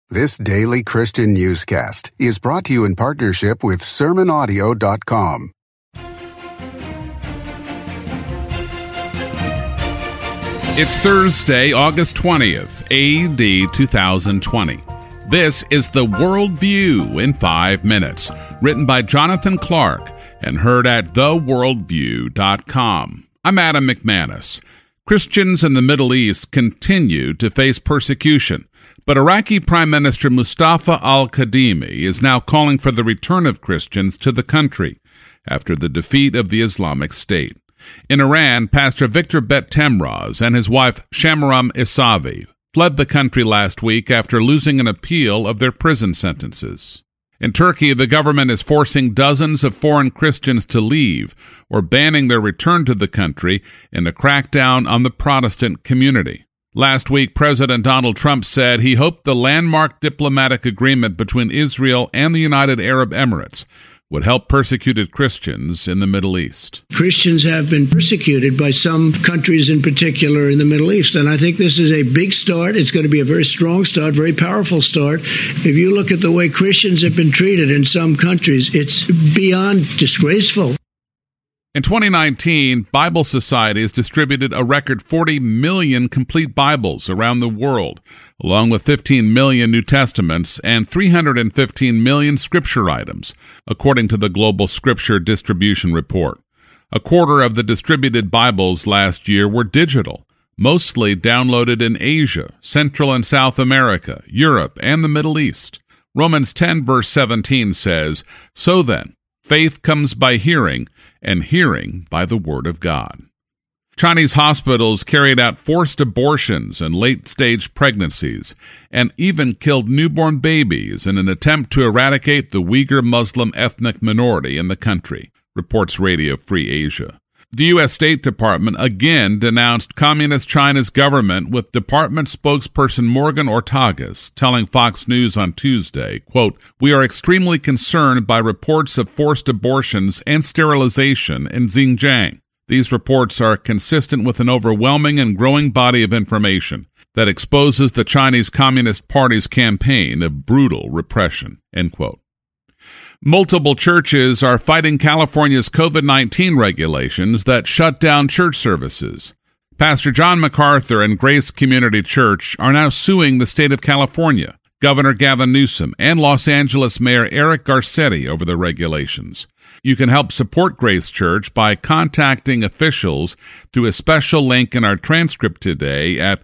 This daily Christian newscast is brought to you in partnership with SermonAudio.com. It's Thursday, August 20th, A.D. 2020. This is The Worldview in 5 minutes, written by Jonathan Clark and heard at theworldview.com. I'm Adam McManus. Christians in the Middle East continue to face persecution, but Iraqi Prime Minister Mustafa al-Kadhimi is now calling for the return of Christians to the country after the defeat of the Islamic State. In Iran, Pastor Victor Bet Temraz and his wife Shamaram Isavi fled the country last week after losing an appeal of their prison sentences. In Turkey, the government is forcing dozens of foreign Christians to leave or banning their return to the country in a crackdown on the Protestant community. Last week, President Donald Trump said he hoped the landmark diplomatic agreement between Israel and the United Arab Emirates would help persecuted Christians in the Middle East. Christians have been persecuted by some countries in particular in the Middle East, and I think this is a big start. It's going to be a very strong start, very powerful start. If you look at the way Christians have been treated in some countries, it's beyond disgraceful. In 2019, Bible Society has distributed a record 40 million complete Bibles around the world, along with 15 million New Testaments and 315 million scripture items, according to the Global Scripture Distribution Report. A quarter of the distributed Bibles last year were digital, mostly downloaded in Asia, Central and South America, Europe, and the Middle East. Romans 10 verse 17 says, "So then, faith comes by hearing, and hearing by the word of God." Chinese hospitals carried out forced abortions and late-stage pregnancies, and even killed newborn babies in an attempt to eradicate the Uyghur Muslim ethnic minority in the country, reports Radio Free Asia. The U.S. State Department again denounced Communist China's government, with Department spokesperson Morgan Ortagus telling Fox News on Tuesday, quote, "We are extremely concerned by reports of forced abortions and sterilization in Xinjiang. These reports are consistent with an overwhelming and growing body of information that exposes the Chinese Communist Party's campaign of brutal repression," end quote. Multiple churches are fighting California's COVID-19 regulations that shut down church services. Pastor John MacArthur and Grace Community Church are now suing the state of California, Governor Gavin Newsom, and Los Angeles Mayor Eric Garcetti over the regulations. You can help support Grace Church by contacting officials through a special link in our transcript today at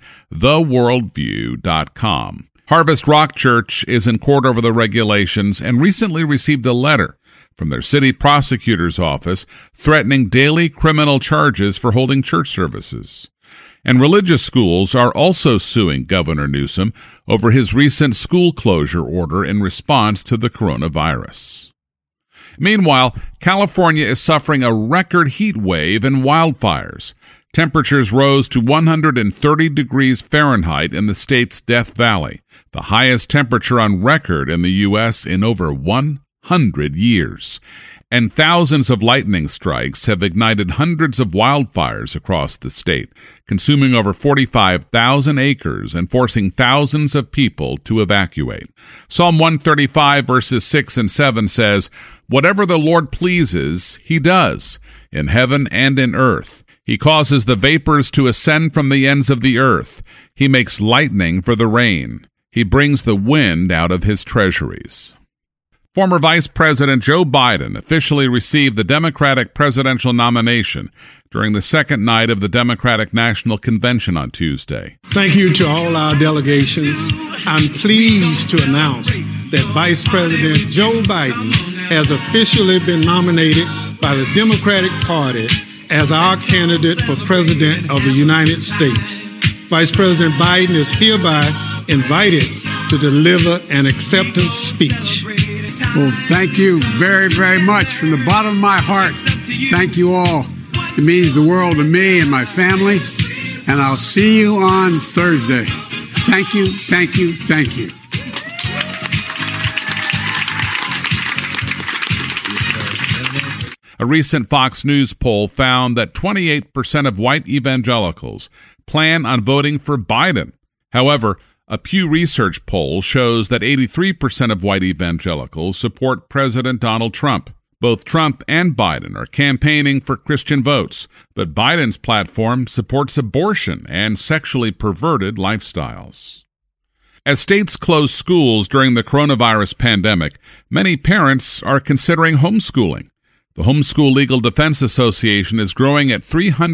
theworldview.com. Harvest Rock Church is in court over the regulations and recently received a letter from their city prosecutor's office threatening daily criminal charges for holding church services. And religious schools are also suing Governor Newsom over his recent school closure order in response to the coronavirus. Meanwhile, California is suffering a record heat wave and wildfires. Temperatures rose to 130 degrees Fahrenheit in the state's Death Valley, the highest temperature on record in the U.S. in over 100 years. And thousands of lightning strikes have ignited hundreds of wildfires across the state, consuming over 45,000 acres and forcing thousands of people to evacuate. Psalm 135 verses 6 and 7 says, "Whatever the Lord pleases, he does, in heaven and in earth. He causes the vapors to ascend from the ends of the earth. He makes lightning for the rain. He brings the wind out of his treasuries." Former Vice President Joe Biden officially received the Democratic presidential nomination during the second night of the Democratic National Convention on Tuesday. Thank you to all our delegations. I'm pleased to announce that Vice President Joe Biden has officially been nominated by the Democratic Party as our candidate for President of the United States. Vice President Biden is hereby invited to deliver an acceptance speech. Well, thank you very, very much. From the bottom of my heart, thank you all. It means the world to me and my family, and I'll see you on Thursday. Thank you, thank you, thank you. A recent Fox News poll found that 28% of white evangelicals plan on voting for Biden. However, A Pew Research poll shows that 83% of white evangelicals support President Donald Trump. Both Trump and Biden are campaigning for Christian votes, but Biden's platform supports abortion and sexually perverted lifestyles. As states close schools during the coronavirus pandemic, many parents are considering homeschooling. The Homeschool Legal Defense Association is growing at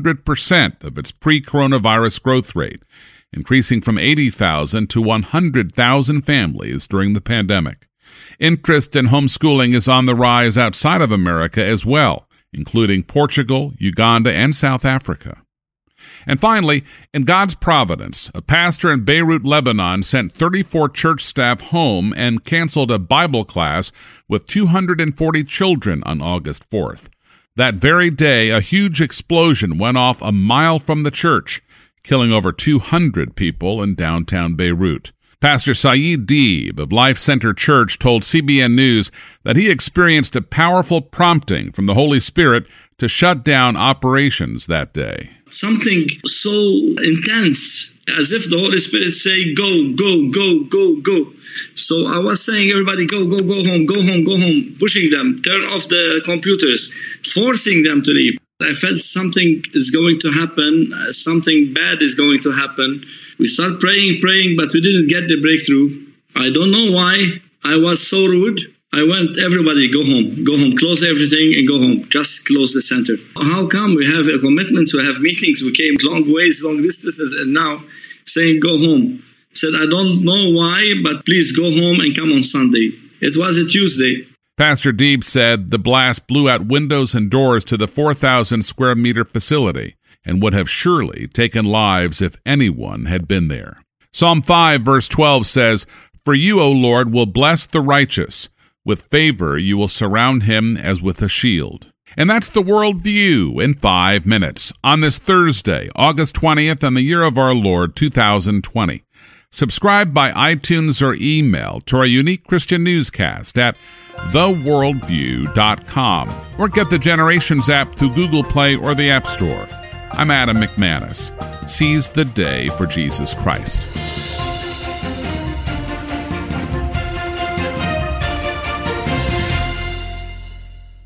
300% of its pre-coronavirus growth rate, increasing from 80,000 to 100,000 families during the pandemic. Interest in homeschooling is on the rise outside of America as well, including Portugal, Uganda, and South Africa. And finally, in God's providence, a pastor in Beirut, Lebanon, sent 34 church staff home and canceled a Bible class with 240 children on August 4th. That very day, a huge explosion went off a mile from the church, killing over 200 people in downtown Beirut. Pastor Saeed Deeb of Life Center Church told CBN News that he experienced a powerful prompting from the Holy Spirit to shut down operations that day. Something so intense, as if the Holy Spirit say, go, go, go, go, go. So I was saying, everybody, go, go, go home, go home, go home, pushing them, turn off the computers, forcing them to leave. I felt something is going to happen, something bad is going to happen. We started praying, but we didn't get the breakthrough. I don't know why. I was so rude. I went, everybody, go home, close everything and go home. Just close the center. How come we have a commitment, we have meetings, we came long ways, long distances, and now saying go home. Said, I don't know why, but please go home and come on Sunday. It was a Tuesday. Pastor Deeb said the blast blew out windows and doors to the 4,000 square meter facility and would have surely taken lives if anyone had been there. Psalm 5 verse 12 says, "For you, O Lord, will bless the righteous. With favor you will surround him as with a shield." And that's the World View in 5 minutes on this Thursday, August 20th, and the year of our Lord 2020. Subscribe by iTunes or email to our unique Christian newscast at theworldview.com or get the Generations app through Google Play or the App Store. I'm Adam McManus. Seize the day for Jesus Christ.